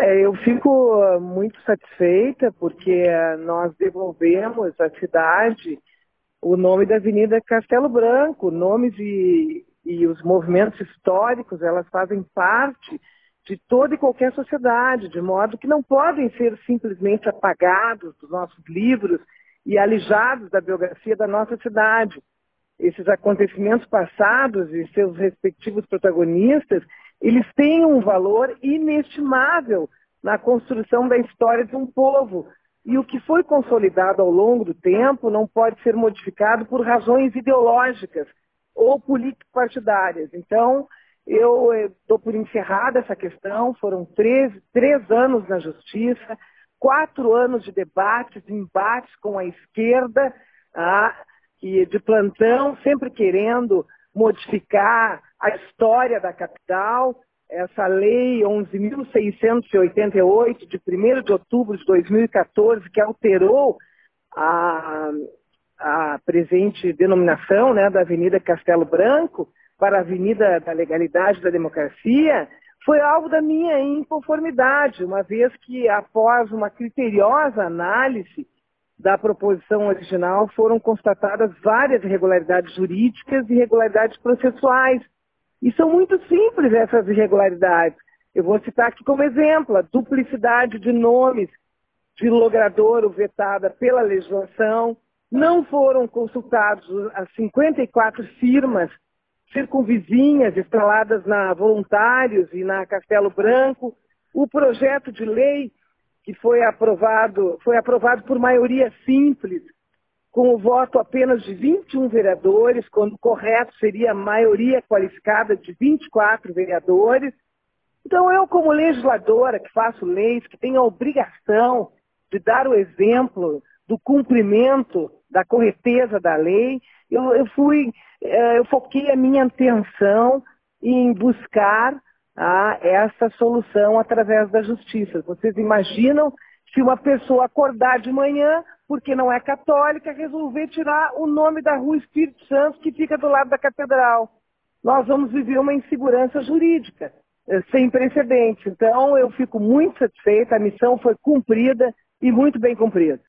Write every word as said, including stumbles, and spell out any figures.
É, eu fico ah, muito satisfeita porque ah, nós devolvemos à cidade o nome da Avenida Castelo Branco. Nomes e, e os movimentos históricos, elas fazem parte de toda e qualquer sociedade, de modo que não podem ser simplesmente apagados dos nossos livros e alijados da biografia da nossa cidade. Esses acontecimentos passados e seus respectivos protagonistas, eles têm um valor inestimável na construção da história de um povo. E o que foi consolidado ao longo do tempo não pode ser modificado por razões ideológicas ou político-partidárias. Então, eu estou por encerrada essa questão. Foram três, três anos na Justiça, quatro anos de debates, embates com a esquerda, ah, que de plantão, sempre querendo modificar a história da capital. Essa lei onze mil seiscentos e oitenta e oito, de primeiro de outubro de dois mil e quatorze, que alterou a, a presente denominação, né, da Avenida Castelo Branco para a Avenida da Legalidade e da Democracia, foi alvo da minha inconformidade, uma vez que, após uma criteriosa análise da proposição original, foram constatadas várias irregularidades jurídicas e irregularidades processuais. E são muito simples essas irregularidades. Eu vou citar aqui como exemplo a duplicidade de nomes de logradouro vetada pela legislação. Não foram consultados as cinquenta e quatro firmas circunvizinhas instaladas na Voluntários e na Castelo Branco. O projeto de lei que foi aprovado, foi aprovado por maioria simples, com o voto apenas de vinte e um vereadores, quando o correto seria a maioria qualificada de vinte e quatro vereadores. Então, eu, como legisladora, que faço leis, que tenho a obrigação de dar o exemplo do cumprimento da correteza da lei, eu, eu, fui, eu foquei a minha atenção em buscar ah, essa solução através da justiça. Vocês imaginam se uma pessoa acordar de manhã, porque não é católica, resolver tirar o nome da Rua Espírito Santo, que fica do lado da catedral? Nós vamos viver uma insegurança jurídica eh, sem precedentes. Então, eu fico muito satisfeita, a missão foi cumprida e muito bem cumprida.